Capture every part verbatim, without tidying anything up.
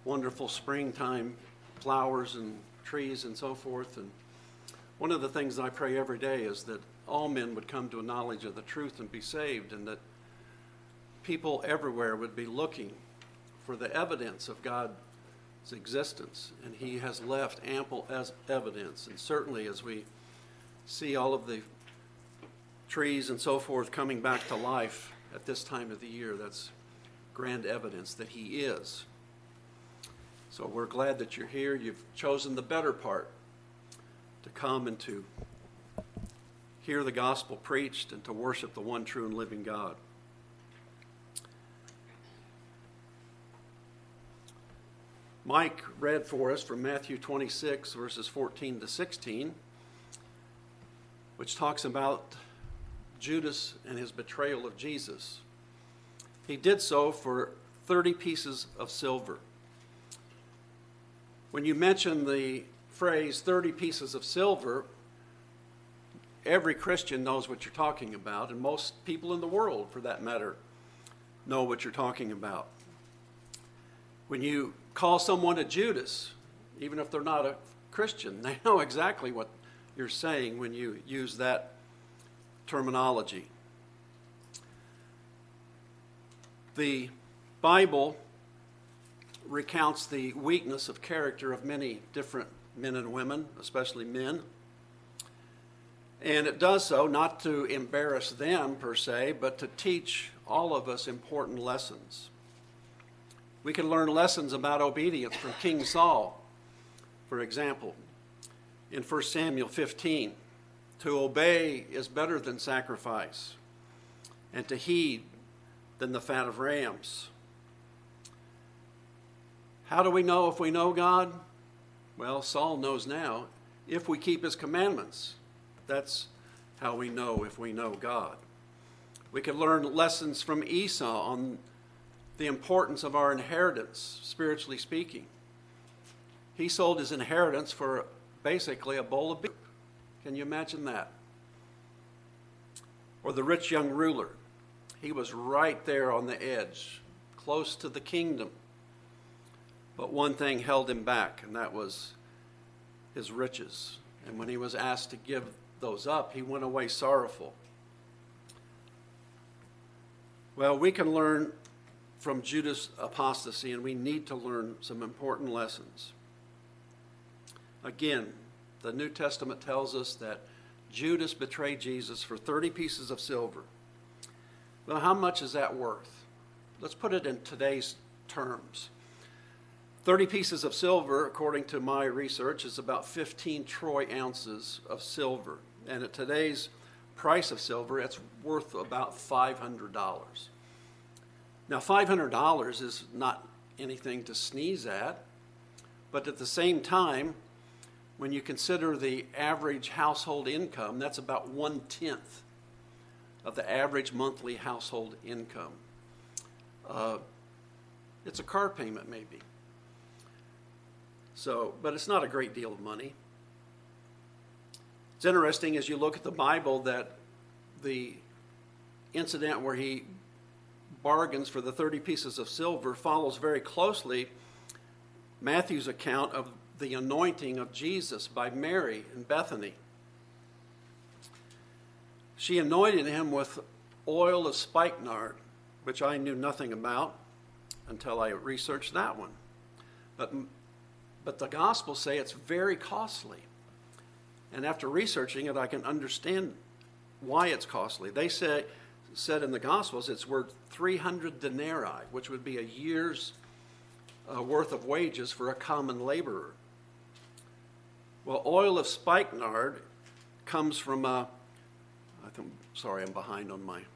wonderful springtime flowers and trees and so forth. And one of the things that I pray every day is that all men would come to a knowledge of the truth and be saved, and that people everywhere would be looking for the evidence of God's existence. And he has left ample as evidence. And certainly as we see all of the trees and so forth coming back to life at this time of the year, that's grand evidence that he is. So we're glad that you're here. You've chosen the better part, to come and to hear the gospel preached and to worship the one true and living God. Mike read for us from Matthew twenty-six, verses fourteen to sixteen, which talks about Judas and his betrayal of Jesus. He did so for thirty pieces of silver. When you mention the phrase thirty pieces of silver, every Christian knows what you're talking about, and most people in the world, for that matter, know what you're talking about. When you call someone a Judas, even if they're not a Christian, they know exactly what you're saying when you use that terminology. The Bible recounts the weakness of character of many different men and women, especially men. And it does so not to embarrass them per se, but to teach all of us important lessons. We can learn lessons about obedience from King Saul, for example, in First Samuel fifteen. To obey is better than sacrifice, and to heed than the fat of rams. How do we know if we know God? Well, Saul knows now. If we keep his commandments, that's how we know if we know God. We can learn lessons from Esau on the importance of our inheritance, spiritually speaking. He sold his inheritance for basically a bowl of beef. Can you imagine that? Or the rich young ruler. He was right there on the edge, close to the kingdom. But one thing held him back, and that was his riches. And when he was asked to give those up, he went away sorrowful. Well, we can learn from Judas' apostasy, and we need to learn some important lessons. Again, the New Testament tells us that Judas betrayed Jesus for thirty pieces of silver. Well, how much is that worth? Let's put it in today's terms. thirty pieces of silver, according to my research, is about fifteen troy ounces of silver. And at today's price of silver, it's worth about five hundred dollars. Now, five hundred dollars is not anything to sneeze at, but at the same time, when you consider the average household income, that's about one-tenth of the average monthly household income. Uh, it's a car payment, maybe. So, but it's not a great deal of money. It's interesting as you look at the Bible that the incident where he bargains for the thirty pieces of silver follows very closely Matthew's account of the anointing of Jesus by Mary in Bethany. She anointed him with oil of spikenard, which I knew nothing about until I researched that one. But, but the Gospels say it's very costly. And after researching it, I can understand why it's costly. They say, said in the Gospels it's worth three hundred denarii, which would be a year's uh, worth of wages for a common laborer. Well, oil of spikenard comes from a, I think, sorry, I'm behind on my,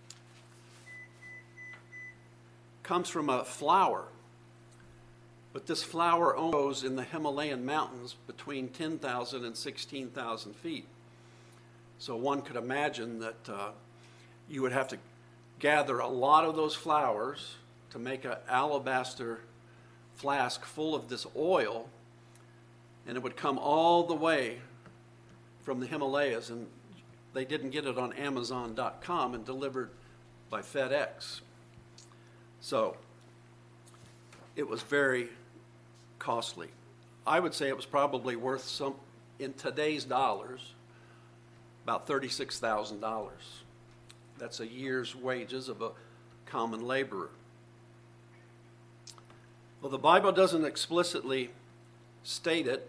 comes from a flower. But this flower grows in the Himalayan mountains between ten thousand and sixteen thousand feet. So one could imagine that uh, you would have to gather a lot of those flowers to make an alabaster flask full of this oil, and it would come all the way from the Himalayas, and they didn't get it on Amazon dot com and delivered by FedEx. So it was very costly. I would say it was probably worth some, in today's dollars, about thirty-six thousand dollars. That's a year's wages of a common laborer. Well, the Bible doesn't explicitly state it,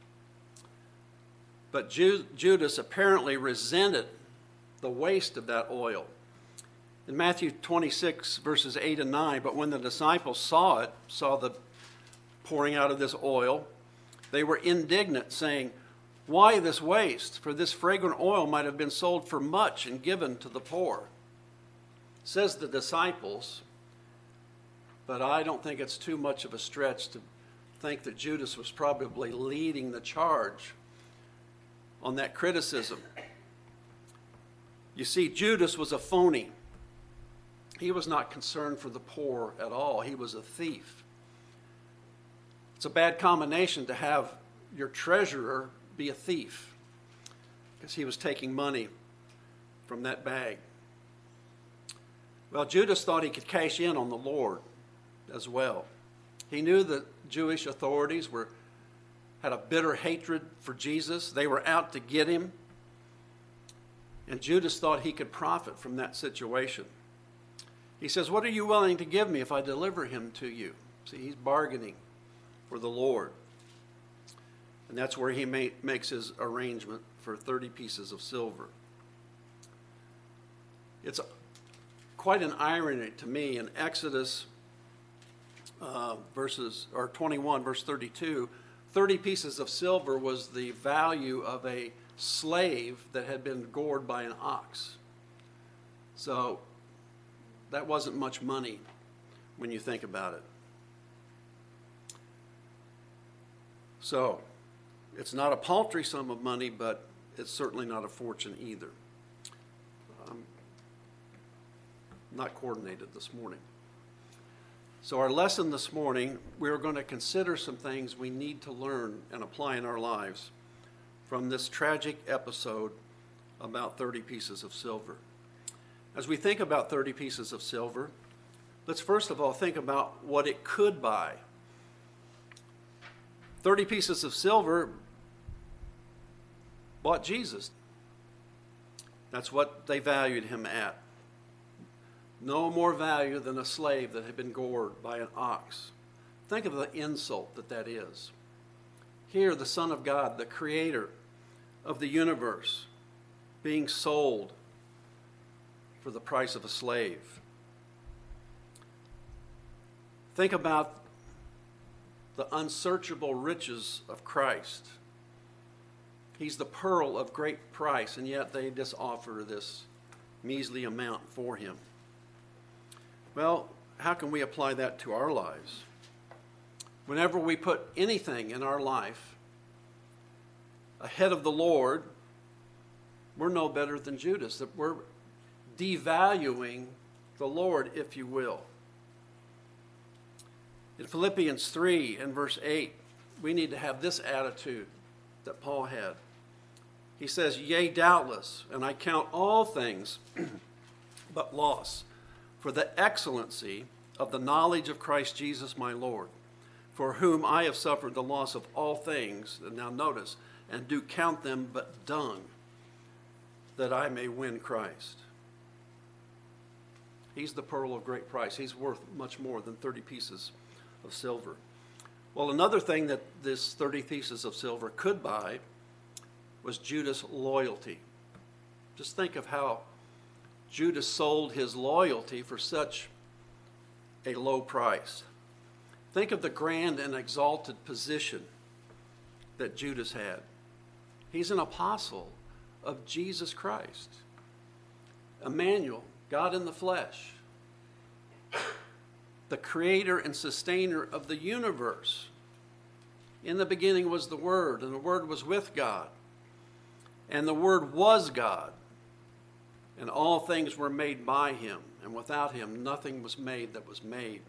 but Ju- Judas apparently resented the waste of that oil. In Matthew twenty-six, verses eight and nine, but when the disciples saw it, saw the pouring out of this oil, they were indignant, saying, "Why this waste? For this fragrant oil might have been sold for much and given to the poor." Says the disciples, but I don't think it's too much of a stretch to think that Judas was probably leading the charge on that criticism. You see, Judas was a phony. He was not concerned for the poor at all. He was a thief. It's a bad combination to have your treasurer be a thief, because he was taking money from that bag. Well, Judas thought he could cash in on the Lord as well. He knew that Jewish authorities were had a bitter hatred for Jesus. They were out to get him. And Judas thought he could profit from that situation. He says, "What are you willing to give me if I deliver him to you?" See, he's bargaining for the Lord. And that's where he ma- makes his arrangement for thirty pieces of silver. It's quite an irony to me in Exodus uh, verses or twenty-one, verse thirty-two. thirty pieces of silver was the value of a slave that had been gored by an ox. So that wasn't much money when you think about it. So it's not a paltry sum of money, but it's certainly not a fortune either. Um, not coordinated this morning. So our lesson this morning, we're going to consider some things we need to learn and apply in our lives from this tragic episode about thirty pieces of silver. As we think about thirty pieces of silver, let's first of all think about what it could buy. thirty pieces of silver bought Jesus. That's what they valued him at. No more value than a slave that had been gored by an ox. Think of the insult that that is. Here, the Son of God, the creator of the universe, being sold for the price of a slave. Think about the unsearchable riches of Christ. He's the pearl of great price, and yet they just offer this measly amount for him. Well, how can we apply that to our lives? Whenever we put anything in our life ahead of the Lord, we're no better than Judas. That we're devaluing the Lord, if you will. In Philippians three and verse eight, we need to have this attitude that Paul had. He says, "Yea, doubtless, and I count all things but loss, for the excellency of the knowledge of Christ Jesus my Lord, for whom I have suffered the loss of all things," and now notice, "and do count them but dung, that I may win Christ." He's the pearl of great price. He's worth much more than thirty pieces of silver. Well, another thing that this thirty pieces of silver could buy was Judas' loyalty. Just think of how Judas sold his loyalty for such a low price. Think of the grand and exalted position that Judas had. He's an apostle of Jesus Christ. Emmanuel, God in the flesh. The creator and sustainer of the universe. In the beginning was the Word, and the Word was with God. And the Word was God. And all things were made by him, and without him nothing was made that was made.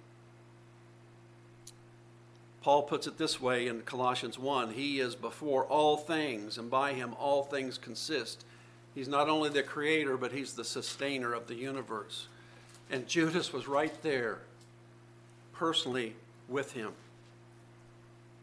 Paul puts it this way in Colossians one, "He is before all things, and by him all things consist." He's not only the creator, but he's the sustainer of the universe. And Judas was right there, personally with him.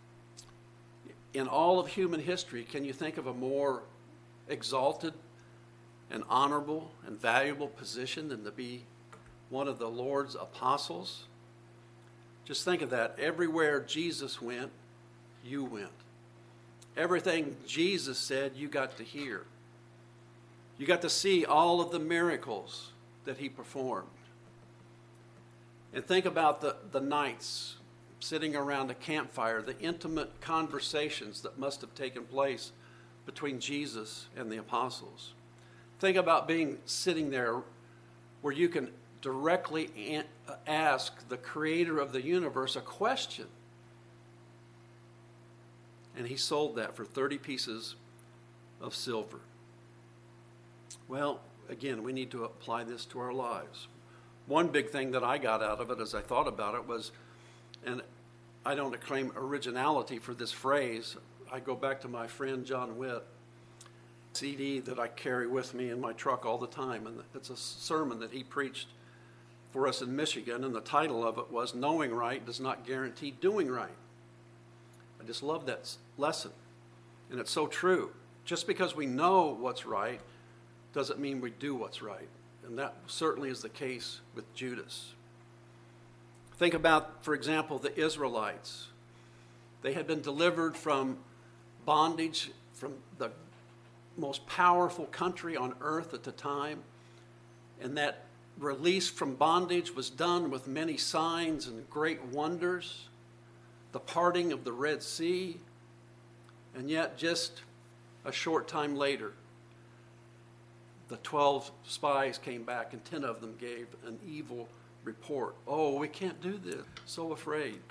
in all of human history, can you think of a more exalted and honorable and valuable position than to be one of the Lord's apostles? Just think of that. Everywhere Jesus went, you went. Everything Jesus said, you got to hear. You got to see all of the miracles that he performed. And think about the, the nights sitting around a campfire, the intimate conversations that must have taken place between Jesus and the apostles. Think about being sitting there where you can directly an- ask the creator of the universe a question. And he sold that for thirty pieces of silver. Well, again, we need to apply this to our lives. One big thing that I got out of it as I thought about it was, and I don't claim originality for this phrase, I go back to my friend John Witt, C D that I carry with me in my truck all the time, and it's a sermon that he preached for us in Michigan, and the title of it was Knowing Right Does Not Guarantee Doing Right. I just love that lesson, and it's so true. Just because we know what's right doesn't mean we do what's right, and that certainly is the case with Judas. Think about, for example, the Israelites. They had been delivered from bondage from the most powerful country on earth at the time, and that release from bondage was done with many signs and great wonders, the parting of the Red Sea, and yet just a short time later, the twelve spies came back and ten of them gave an evil report. Oh, we can't do this. So afraid.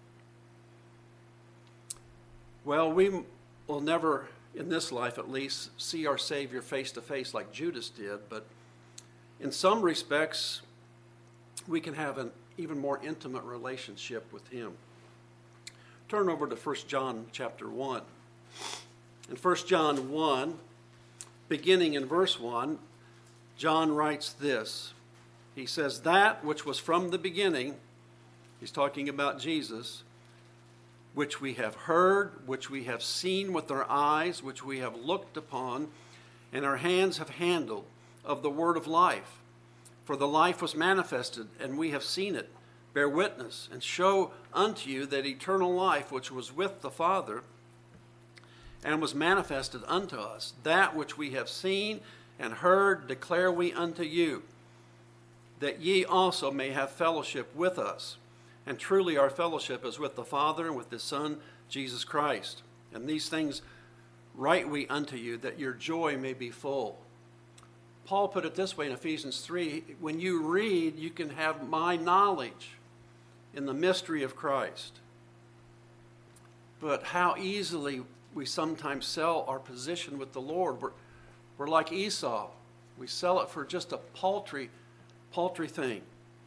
Well, we will never, in this life at least, see our Savior face to face like Judas did, but in some respects, we can have an even more intimate relationship with him. Turn over to First John chapter one. In First John one, beginning in verse one, John writes this. He says, that which was from the beginning, he's talking about Jesus, which we have heard, which we have seen with our eyes, which we have looked upon, and our hands have handled, of the word of life. For the life was manifested, and we have seen it, bear witness, and show unto you that eternal life which was with the Father, and was manifested unto us. That which we have seen and heard declare we unto you, that ye also may have fellowship with us. And truly our fellowship is with the Father and with his Son, Jesus Christ. And these things write we unto you, that your joy may be full. Paul put it this way in Ephesians three, when you read, you can have my knowledge in the mystery of Christ. But how easily we sometimes sell our position with the Lord. We're, we're like Esau. We sell it for just a paltry, paltry thing.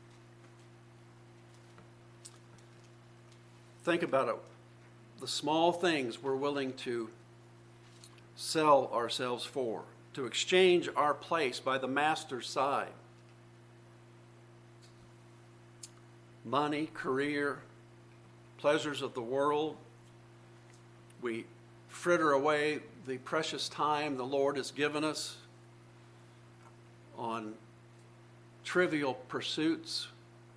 Think about it. The small things we're willing to sell ourselves for, to exchange our place by the master's side. Money, career, pleasures of the world. We fritter away the precious time the Lord has given us on trivial pursuits.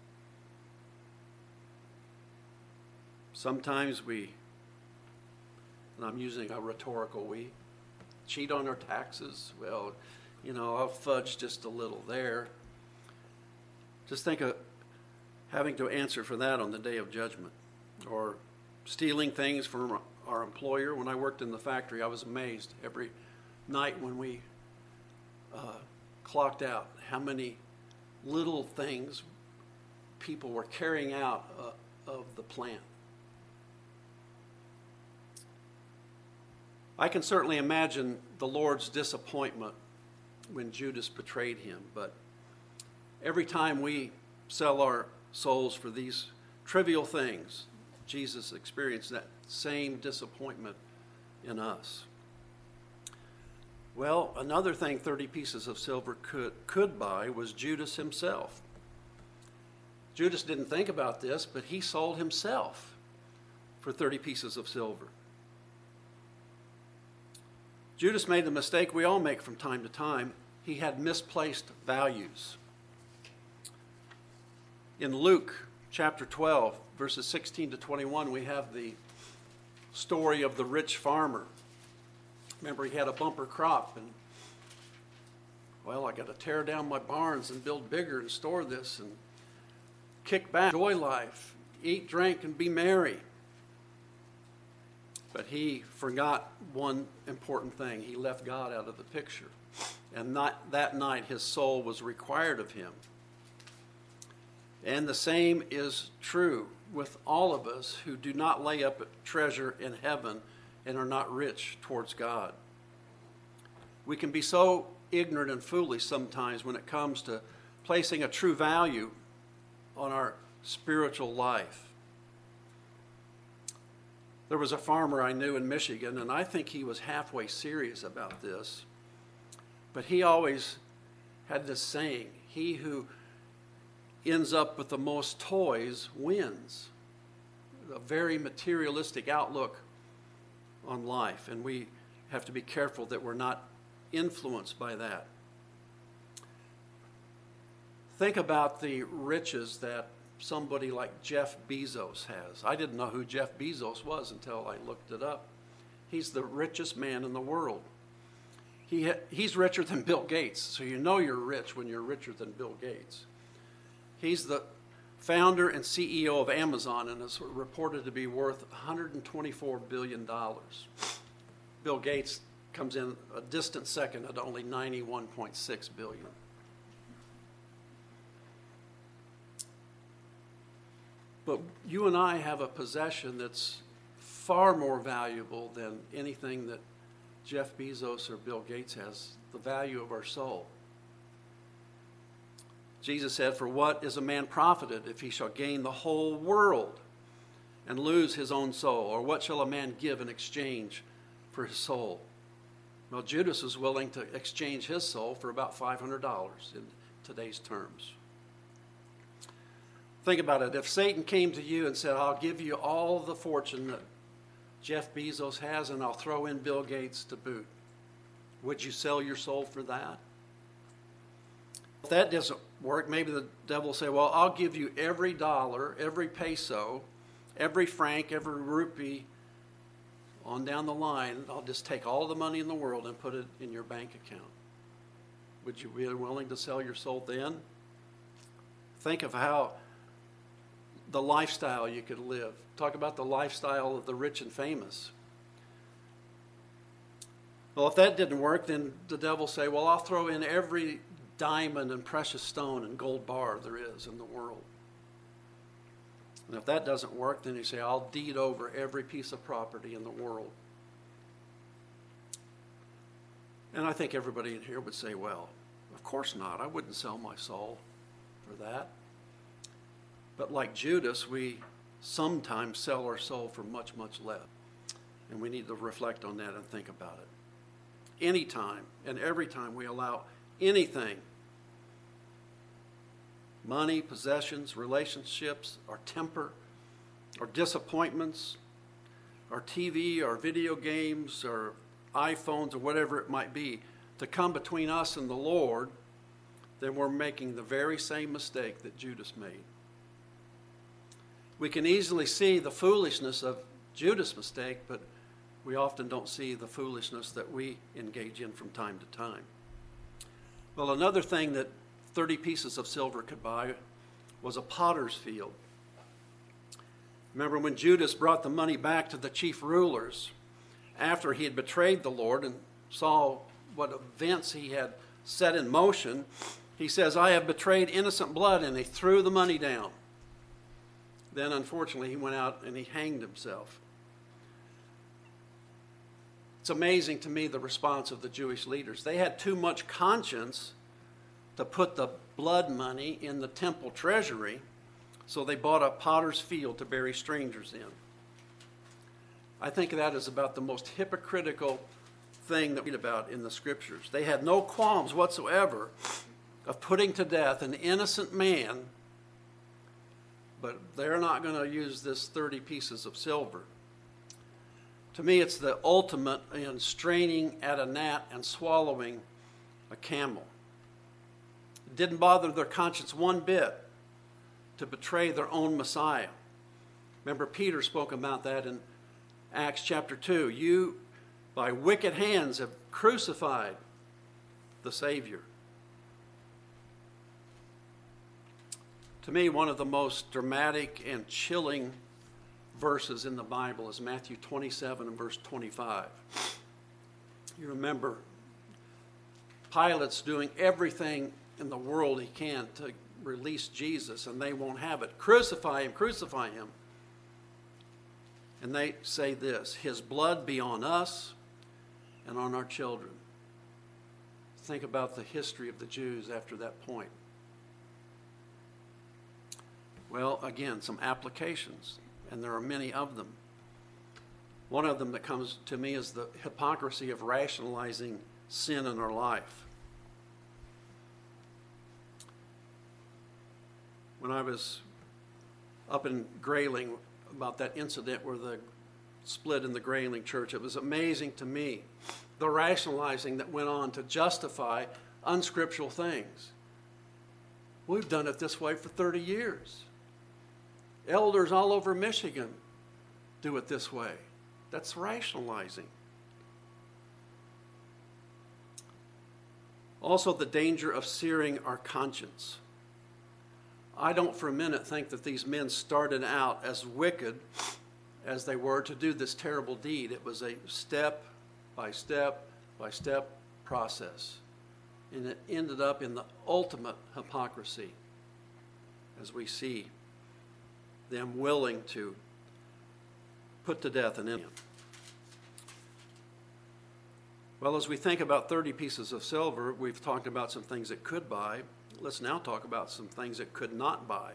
Sometimes we, and I'm using a rhetorical we, cheat on our taxes. Well, you know, I'll fudge just a little there. Just think of having to answer for that on the day of judgment. Or stealing things from our employer. When I worked in the factory, I was amazed every night when we uh, clocked out how many little things people were carrying out uh, of the plant. I can certainly imagine the Lord's disappointment when Judas betrayed him, but every time we sell our souls for these trivial things, Jesus experienced that same disappointment in us. Well, another thing thirty pieces of silver could, could buy was Judas himself. Judas didn't think about this, but he sold himself for thirty pieces of silver. Judas made the mistake we all make from time to time. He had misplaced values. In Luke chapter twelve, verses sixteen to twenty-one, we have the story of the rich farmer. Remember, he had a bumper crop, and, well, I got to tear down my barns and build bigger and store this and kick back, enjoy life, eat, drink, and be merry. But he forgot one important thing. He left God out of the picture. And not, that night his soul was required of him. And the same is true with all of us who do not lay up treasure in heaven and are not rich towards God. We can be so ignorant and foolish sometimes when it comes to placing a true value on our spiritual life. There was a farmer I knew in Michigan, and I think he was halfway serious about this. But he always had this saying, he who ends up with the most toys wins. A very materialistic outlook on life, and we have to be careful that we're not influenced by that. Think about the riches that somebody like Jeff Bezos has. I didn't know who Jeff Bezos was until I looked it up. He's the richest man in the world. He ha- he's richer than Bill Gates, so you know you're rich when you're richer than Bill Gates. He's the founder and C E O of Amazon and is reported to be worth one hundred twenty-four billion dollars. Bill Gates comes in a distant second at only ninety-one point six billion dollars. But you and I have a possession that's far more valuable than anything that Jeff Bezos or Bill Gates has, the value of our soul. Jesus said, "For what is a man profited if he shall gain the whole world and lose his own soul? Or what shall a man give in exchange for his soul?" Well, Judas was willing to exchange his soul for about five hundred dollars in today's terms. Think about it. If Satan came to you and said, "I'll give you all the fortune that Jeff Bezos has, and I'll throw in Bill Gates to boot," would you sell your soul for that? If that doesn't work, maybe the devil will say, "Well, I'll give you every dollar, every peso, every franc, every rupee on down the line. I'll just take all the money in the world and put it in your bank account." Would you be willing to sell your soul then? Think of how the lifestyle you could live. Talk about the lifestyle of the rich and famous. Well, if that didn't work, then the devil say, "Well, I'll throw in every diamond and precious stone and gold bar there is in the world." And if that doesn't work, then you say, "I'll deed over every piece of property in the world." And I think everybody in here would say, "Well, of course not. I wouldn't sell my soul for that." But like Judas, we sometimes sell our soul for much, much less. And we need to reflect on that and think about it. Anytime and every time we allow anything, money, possessions, relationships, our temper, our disappointments, our T V, our video games, our iPhones, or whatever it might be, to come between us and the Lord, then we're making the very same mistake that Judas made. We can easily see the foolishness of Judas' mistake, but we often don't see the foolishness that we engage in from time to time. Well, another thing that thirty pieces of silver could buy was a potter's field. Remember when Judas brought the money back to the chief rulers after he had betrayed the Lord and saw what events he had set in motion, he says, "I have betrayed innocent blood," and he threw the money down. Then, unfortunately, he went out and he hanged himself. It's amazing to me the response of the Jewish leaders. They had too much conscience to put the blood money in the temple treasury, so they bought a potter's field to bury strangers in. I think that is about the most hypocritical thing that we read about in the scriptures. They had no qualms whatsoever of putting to death an innocent man, but they're not going to use this thirty pieces of silver. To me, it's the ultimate in straining at a gnat and swallowing a camel. It didn't bother their conscience one bit to betray their own Messiah. Remember, Peter spoke about that in Acts chapter two. You, by wicked hands, have crucified the Savior. To me, one of the most dramatic and chilling verses in the Bible is Matthew twenty-seven and verse twenty-five. You remember Pilate's doing everything in the world he can to release Jesus, and they won't have it. Crucify him, crucify him. And they say this, his blood be on us and on our children. Think about the history of the Jews after that point. Well, again, some applications, and there are many of them. One of them that comes to me is the hypocrisy of rationalizing sin in our life. When I was up in Grayling about that incident where the split in the Grayling church, it was amazing to me the rationalizing that went on to justify unscriptural things. We've done it this way for thirty years. Elders all over Michigan do it this way. That's rationalizing. Also, the danger of searing our conscience. I don't for a minute think that these men started out as wicked as they were to do this terrible deed. It was a step by step by step process. And it ended up in the ultimate hypocrisy as we see them willing to put to death an innocent. Well, as we think about thirty pieces of silver, we've talked about some things it could buy. Let's now talk about some things it could not buy.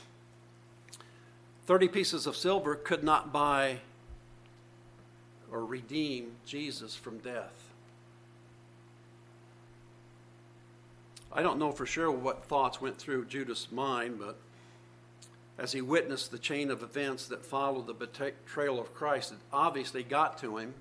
thirty pieces of silver could not buy or redeem Jesus from death. I don't know for sure what thoughts went through Judas' mind, but as he witnessed the chain of events that followed the betrayal of Christ, it obviously got to him.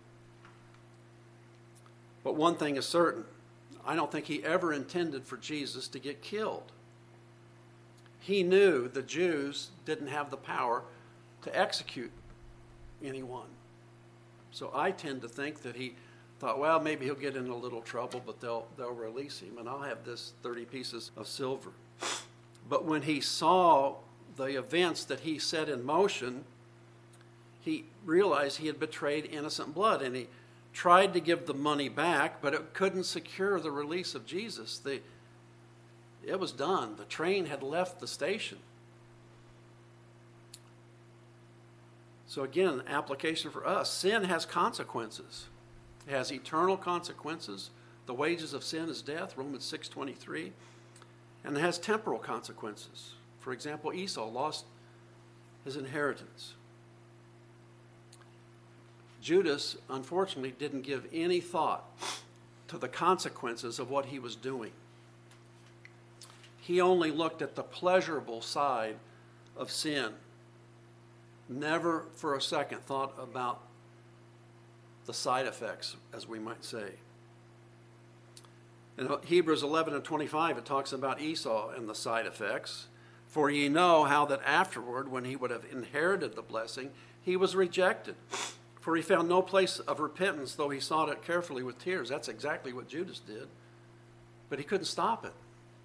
But one thing is certain, I don't think he ever intended for Jesus to get killed. He knew the Jews didn't have the power to execute anyone. So I tend to think that he thought, well, maybe he'll get in a little trouble, but they'll, they'll release him, and I'll have this thirty pieces of silver. But when he saw the events that he set in motion, he realized he had betrayed innocent blood, and he tried to give the money back, but it couldn't secure the release of Jesus. The, it was done. The train had left the station. So again, application for us. Sin has consequences. It has eternal consequences. The wages of sin is death, Romans six twenty-three. And it has temporal consequences. For example, Esau lost his inheritance. Judas, unfortunately, didn't give any thought to the consequences of what he was doing. He only looked at the pleasurable side of sin. Never for a second thought about the side effects, as we might say. In Hebrews eleven and twenty-five, it talks about Esau and the side effects. For ye know how that afterward, when he would have inherited the blessing, he was rejected. For he found no place of repentance, though he sought it carefully with tears. That's exactly what Judas did. But he couldn't stop it.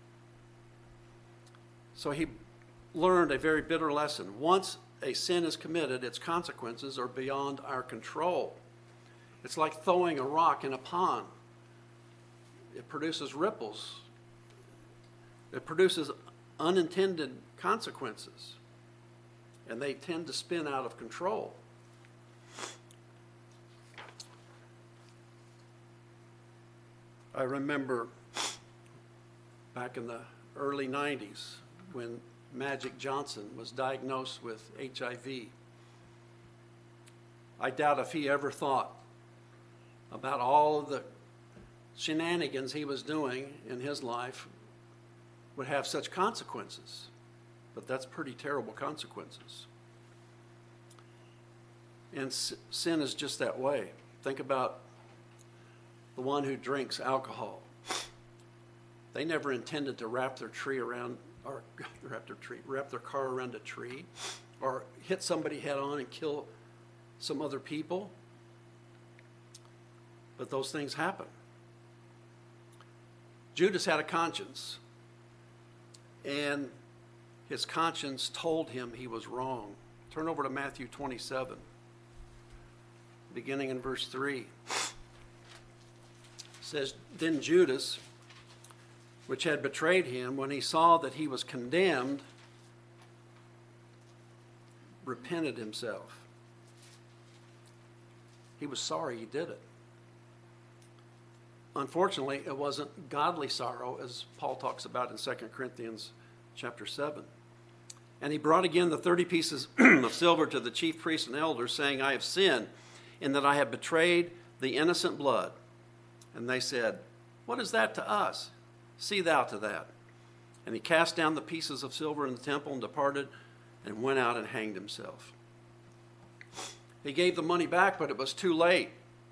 So he learned a very bitter lesson. Once a sin is committed, its consequences are beyond our control. It's like throwing a rock in a pond. It produces ripples. It produces unintended consequences. And they tend to spin out of control. I remember back in the early nineties when Magic Johnson was diagnosed with H I V. I doubt if he ever thought about all of the shenanigans he was doing in his life would have such consequences. But that's pretty terrible consequences. And sin is just that way. Think about the one who drinks alcohol. They never intended to wrap their tree around, or wrap their tree, wrap their car around a tree, or hit somebody head on and kill some other people. But those things happen. Judas had a conscience, and his conscience told him he was wrong. Turn over to Matthew twenty-seven, beginning in verse three. It says, "Then Judas, which had betrayed him, when he saw that he was condemned, repented himself." He was sorry he did it. Unfortunately, it wasn't godly sorrow, as Paul talks about in Second Corinthians chapter seven. "And he brought again the thirty pieces of silver to the chief priests and elders, saying, I have sinned in that I have betrayed the innocent blood. And they said, What is that to us? See thou to that. And he cast down the pieces of silver in the temple and departed and went out and hanged himself." He gave the money back, but it was too late.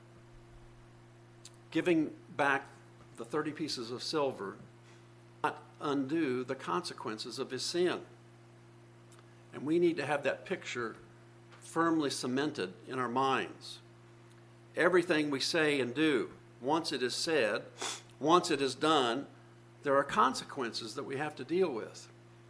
Giving back the thirty pieces of silver did not undo the consequences of his sin. And we need to have that picture firmly cemented in our minds. Everything we say and do, once it is said, once it is done, there are consequences that we have to deal with.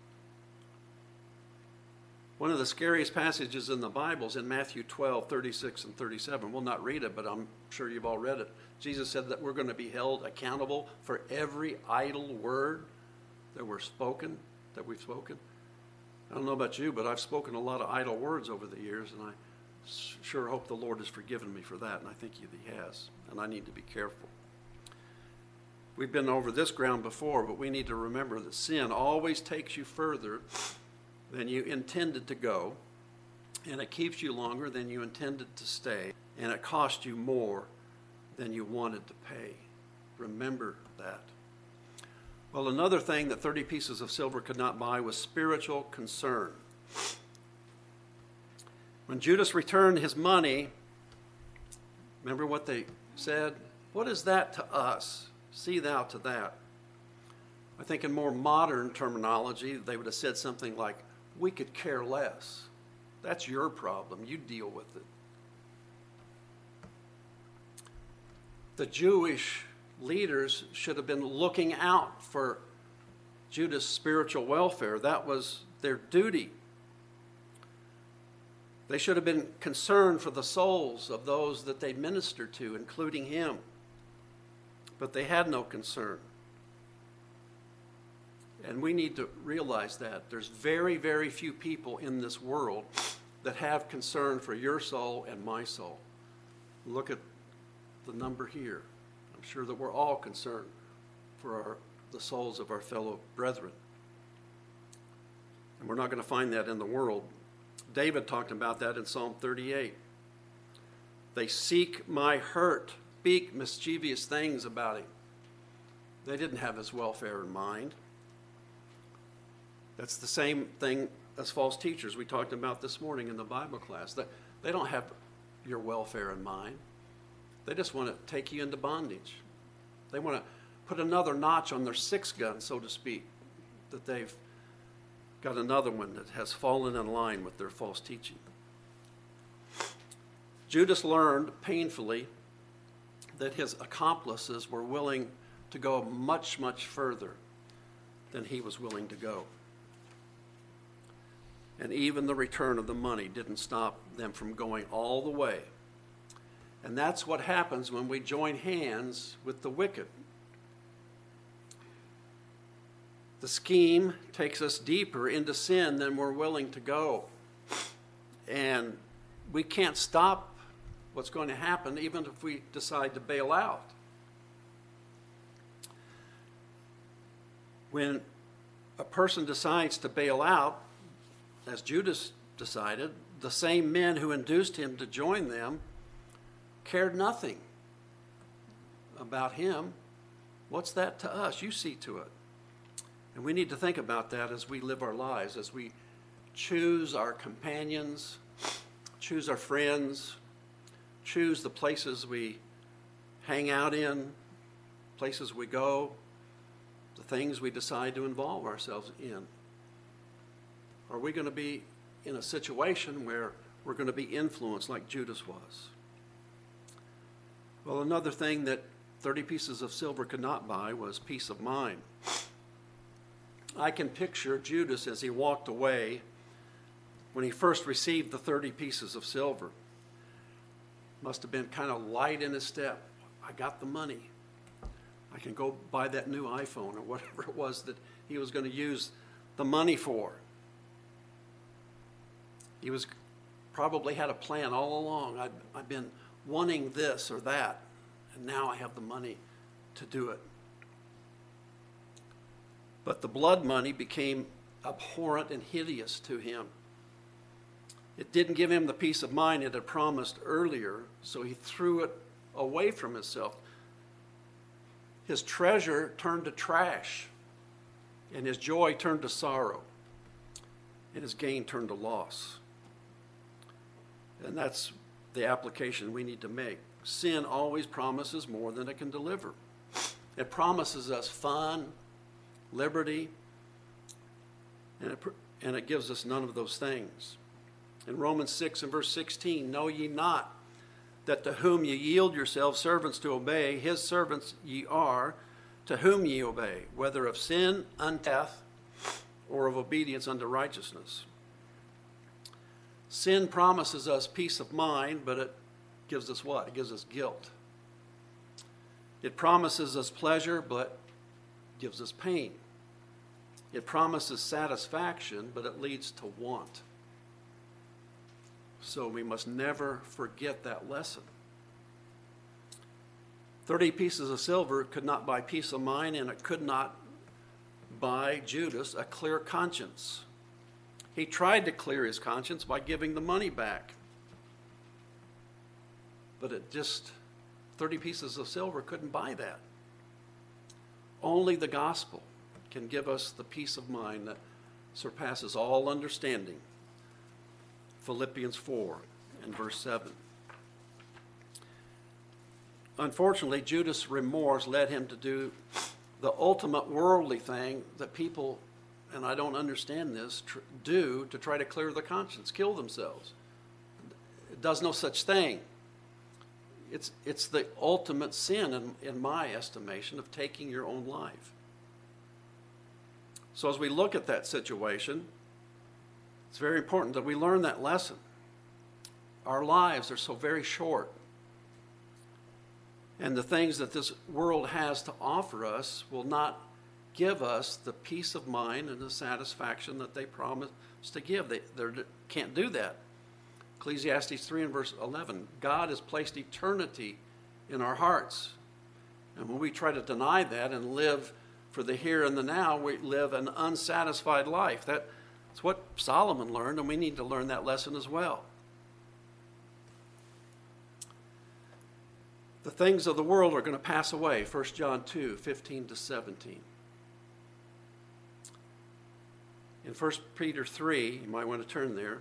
One of the scariest passages in the Bible is in Matthew twelve, thirty-six and thirty-seven. We'll not read it, but I'm sure you've all read it. Jesus said that we're going to be held accountable for every idle word that we're spoken, that we've spoken. I don't know about you, but I've spoken a lot of idle words over the years, and I sure hope the Lord has forgiven me for that, and I think He has, and I need to be careful. We've been over this ground before, but we need to remember that sin always takes you further than you intended to go, and it keeps you longer than you intended to stay, and it costs you more than you wanted to pay. Remember that. Well, another thing that thirty pieces of silver could not buy was spiritual concern. When Judas returned his money, remember what they said? What is that to us? See thou to that. I think in more modern terminology, they would have said something like, we could care less. That's your problem. You deal with it. The Jewish leaders should have been looking out for Judas' spiritual welfare. That was their duty. They should have been concerned for the souls of those that they ministered to, including him. But they had no concern. And we need to realize that. There's very, very few people in this world that have concern for your soul and my soul. Look at the number here. I'm sure that we're all concerned for our, the souls of our fellow brethren. And we're not going to find that in the world. David talked about that in Psalm thirty-eight. They seek my hurt, speak mischievous things about him. They didn't have his welfare in mind. That's the same thing as false teachers we talked about this morning in the Bible class. They, they don't have your welfare in mind. They just want to take you into bondage. They want to put another notch on their six gun, so to speak, that they've got another one that has fallen in line with their false teaching. Judas learned painfully that his accomplices were willing to go much, much further than he was willing to go. And even the return of the money didn't stop them from going all the way. And that's what happens when we join hands with the wicked. The scheme takes us deeper into sin than we're willing to go. And we can't stop what's going to happen even if we decide to bail out. When a person decides to bail out, as Judas decided, the same men who induced him to join them cared nothing about him. What's that to us? You see to it. And we need to think about that as we live our lives, as we choose our companions, choose our friends, choose the places we hang out in, places we go, the things we decide to involve ourselves in? Are we going to be in a situation where we're going to be influenced like Judas was? Well, another thing that thirty pieces of silver could not buy was peace of mind. I can picture Judas as he walked away when he first received the thirty pieces of silver. Must have been kind of light in his step. I got the money. I can go buy that new iPhone or whatever it was that he was going to use the money for. He was probably had a plan all along. I've, I've been wanting this or that, and now I have the money to do it. But the blood money became abhorrent and hideous to him. It didn't give him the peace of mind it had promised earlier, so he threw it away from himself. His treasure turned to trash, and his joy turned to sorrow, and his gain turned to loss. And that's the application we need to make. Sin always promises more than it can deliver. It promises us fun, liberty, and it, and it gives us none of those things. In Romans six and verse sixteen, know ye not that to whom ye yield yourselves servants to obey, his servants ye are, to whom ye obey, whether of sin unto death or of obedience unto righteousness. Sin promises us peace of mind, but it gives us what? It gives us guilt. It promises us pleasure, but gives us pain. It promises satisfaction, but it leads to want. So we must never forget that lesson. Thirty pieces of silver could not buy peace of mind, and it could not buy Judas a clear conscience. He tried to clear his conscience by giving the money back. But it just, thirty pieces of silver couldn't buy that. Only the gospel can give us the peace of mind that surpasses all understanding. Philippians four and verse seven. Unfortunately, Judas' remorse led him to do the ultimate worldly thing that people, and I don't understand this, tr- do to try to clear the conscience, kill themselves. It does no such thing. It's, it's the ultimate sin, in, in my estimation, of taking your own life. So as we look at that situation, it's very important that we learn that lesson. Our lives are so very short. And the things that this world has to offer us will not give us the peace of mind and the satisfaction that they promise to give. They can't do that. Ecclesiastes three and verse eleven, God has placed eternity in our hearts. And when we try to deny that and live for the here and the now, we live an unsatisfied life. That It's what Solomon learned, and we need to learn that lesson as well. The things of the world are going to pass away, First John two, fifteen to seventeen. In First Peter three, you might want to turn there.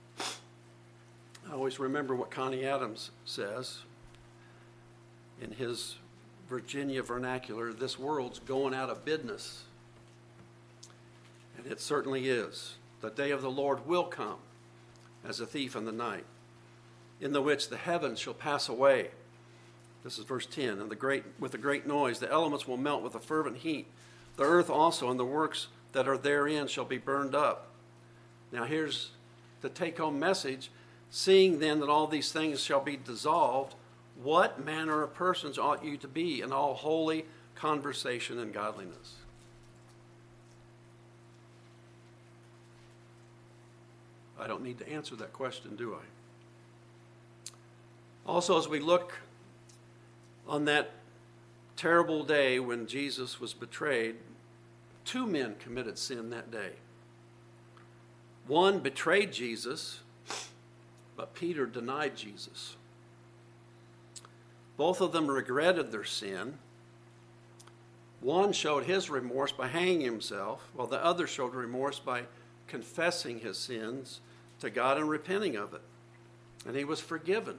I always remember what Connie Adams says in his Virginia vernacular, this world's going out of business. And it certainly is. The day of the Lord will come as a thief in the night, in the which the heavens shall pass away. This is verse ten. And the great, with a great noise, the elements will melt with a fervent heat. The earth also and the works that are therein shall be burned up. Now here's the take-home message. Seeing then that all these things shall be dissolved, what manner of persons ought you to be in all holy conversation and godliness? I don't need to answer that question, do I? Also, as we look on that terrible day when Jesus was betrayed, two men committed sin that day. One betrayed Jesus, but Peter denied Jesus. Both of them regretted their sin. One showed his remorse by hanging himself, while the other showed remorse by confessing his sins to God and repenting of it. and he was forgiven.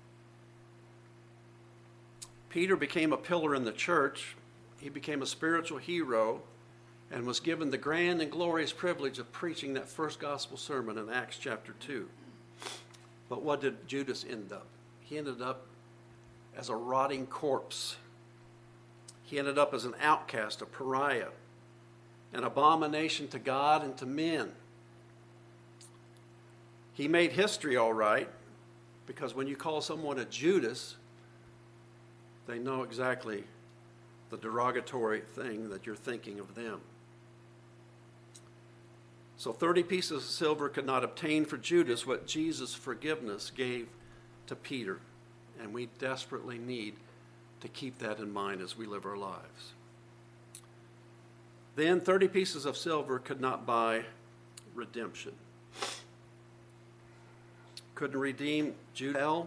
Peter became a pillar in the church. He became a spiritual hero and was given the grand and glorious privilege of preaching that first gospel sermon in Acts chapter two. But what did Judas end up? He ended up as a rotting corpse. He ended up as an outcast, a pariah, an abomination to God and to men. He made history all right, because when you call someone a Judas, they know exactly the derogatory thing that you're thinking of them. So thirty pieces of silver could not obtain for Judas what Jesus' forgiveness gave to Peter. And we desperately need to keep that in mind as we live our lives. Then thirty pieces of silver could not buy redemption. Couldn't redeem Judas.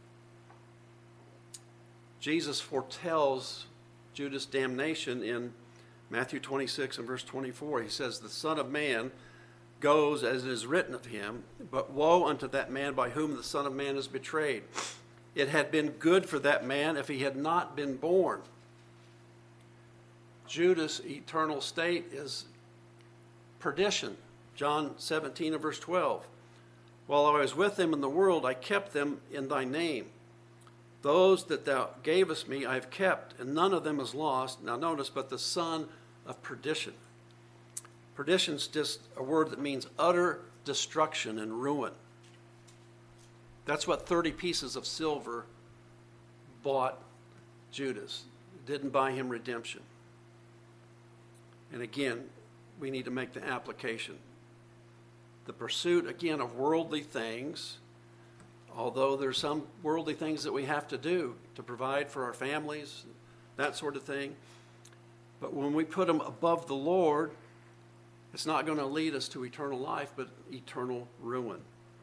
Jesus foretells Judas' damnation in Matthew twenty-six and verse twenty-four. He says, "The Son of Man goes as it is written of him, but woe unto that man by whom the Son of Man is betrayed. It had been good for that man if he had not been born." Judas' eternal state is perdition. John seventeen and verse twelve. "While I was with them in the world, I kept them in thy name. Those that thou gavest me I have kept, and none of them is lost." Now notice, but the son of perdition. Perdition is just a word that means utter destruction and ruin. That's what thirty pieces of silver bought Judas. It didn't buy him redemption. And again, we need to make the application. The pursuit, again, of worldly things, although there's some worldly things that we have to do to provide for our families, that sort of thing. But when we put them above the Lord, it's not going to lead us to eternal life, but eternal ruin.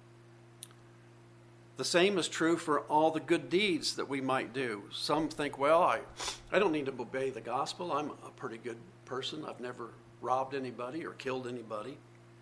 The same is true for all the good deeds that we might do. Some think, well, I, I don't need to obey the gospel. I'm a pretty good person. I've never robbed anybody or killed anybody.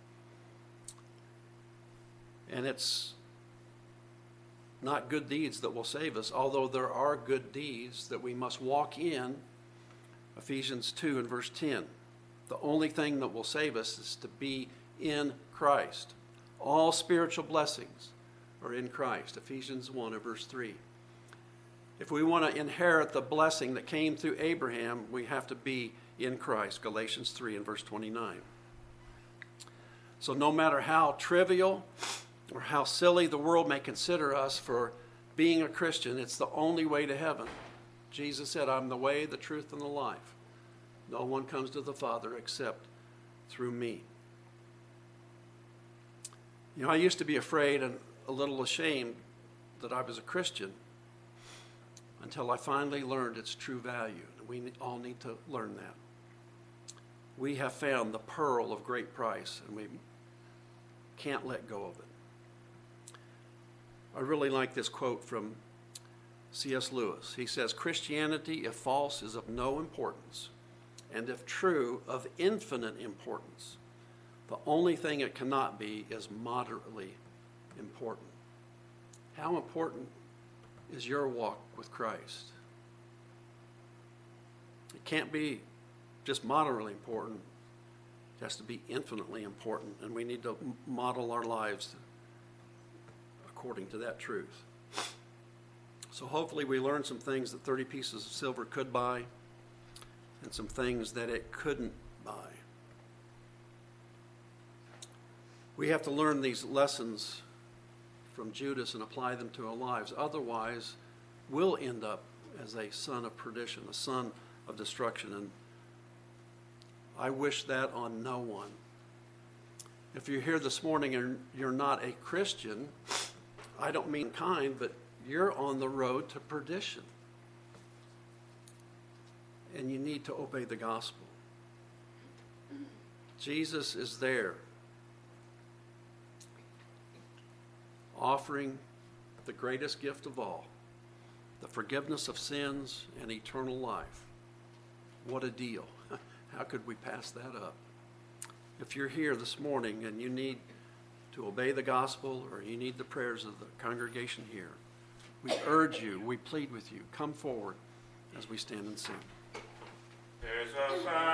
And it's not good deeds that will save us, although there are good deeds that we must walk in. Ephesians two and verse ten. The only thing that will save us is to be in Christ. All spiritual blessings are in Christ. Ephesians one and verse three. If we want to inherit the blessing that came through Abraham, we have to be in Christ. Galatians three and verse twenty-nine. So no matter how trivial or how silly the world may consider us for being a Christian, it's the only way to heaven. Jesus said, "I'm the way, the truth, and the life. No one comes to the Father except through me." You know, I used to be afraid and a little ashamed that I was a Christian until I finally learned its true value. We all need to learn that. We have found the pearl of great price, and we can't let go of it. I really like this quote from C S Lewis. He says, "Christianity, if false, is of no importance, and if true, of infinite importance. The only thing it cannot be is moderately important." How important is your walk with Christ? It can't be just moderately important. It has to be infinitely important, and we need to model our lives according to that truth. So hopefully we learned some things that thirty pieces of silver could buy and some things that it couldn't buy. We have to learn these lessons from Judas and apply them to our lives. Otherwise, we'll end up as a son of perdition, a son of destruction. And I wish that on no one. If you're here this morning and you're not a Christian, I don't mean kind, but you're on the road to perdition. And you need to obey the gospel. Jesus is there, offering the greatest gift of all, the forgiveness of sins and eternal life. What a deal. How could we pass that up? If you're here this morning and you need to obey the gospel, or you need the prayers of the congregation here, we urge you, we plead with you, come forward as we stand and sing. There's a